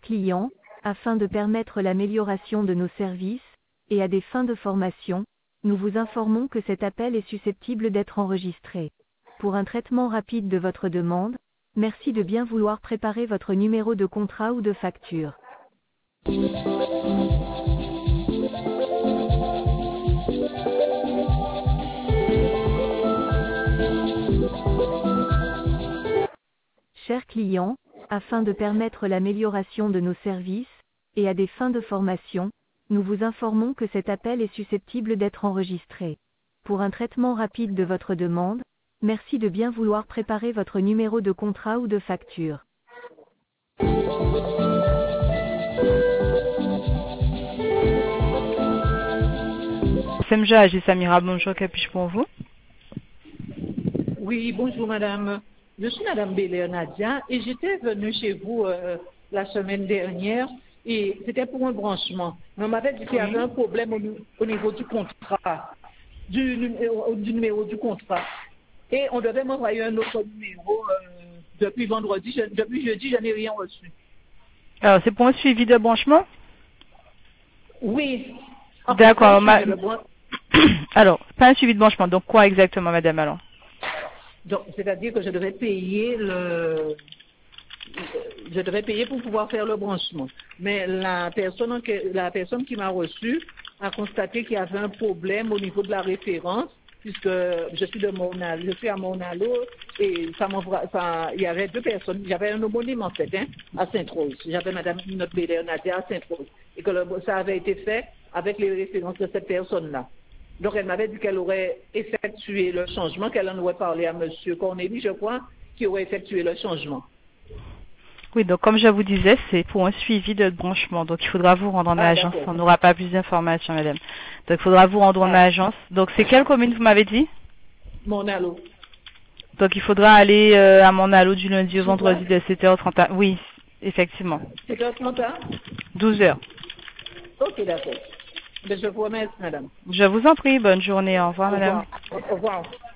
clients, afin de permettre l'amélioration de nos services, et à des fins de formation, nous vous informons que cet appel est susceptible d'être enregistré. Pour un traitement rapide de votre demande, merci de bien vouloir préparer votre numéro de contrat ou de facture. Chers clients, afin de permettre l'amélioration de nos services, et à des fins de formation, nous vous informons que cet appel est susceptible d'être enregistré. Pour un traitement rapide de votre demande, merci de bien vouloir préparer votre numéro de contrat ou de facture. Semja, j'ai Samira, bonjour, que puis-je pour vous? Oui, bonjour madame. Je suis madame Bélair Nadia et j'étais venue chez vous la semaine dernière et c'était pour un branchement. Mais on m'avait dit qu'il y avait un problème au niveau du contrat, du numéro du contrat. Et on devait m'envoyer un autre numéro depuis vendredi, depuis jeudi, je n'ai rien reçu. Alors, c'est pour un suivi de branchement? Oui. D'accord. Alors, pas un suivi de branchement. Donc, quoi exactement, madame, alors? Donc, c'est-à-dire que je devais payer pour pouvoir faire le branchement. Mais la personne qui m'a reçu a constaté qu'il y avait un problème au niveau de la référence, puisque je suis à Mornalo et il y avait deux personnes. J'avais un homonyme en fait, à Sainte-Rose. J'avais madame notre Bélair Nadia à Sainte-Rose. Et que ça avait été fait avec les références de cette personne-là. Donc, elle m'avait dit qu'elle aurait effectué le changement, qu'elle en aurait parlé à monsieur Cornélie, je crois, qui aurait effectué le changement. Oui, donc comme je vous disais, c'est pour un suivi de branchement. Donc, il faudra vous rendre en agence. On n'aura pas plus d'informations, madame. Donc, il faudra vous rendre en agence. Donc, c'est quelle commune vous m'avez dit? Mornalo. Donc, il faudra aller à Mornalo du lundi au vendredi de 7h30. Oui, effectivement. 7h30 à 12h. Ok, d'accord. Je vous remercie, madame. Je vous en prie. Bonne journée. Au revoir, madame. Au revoir.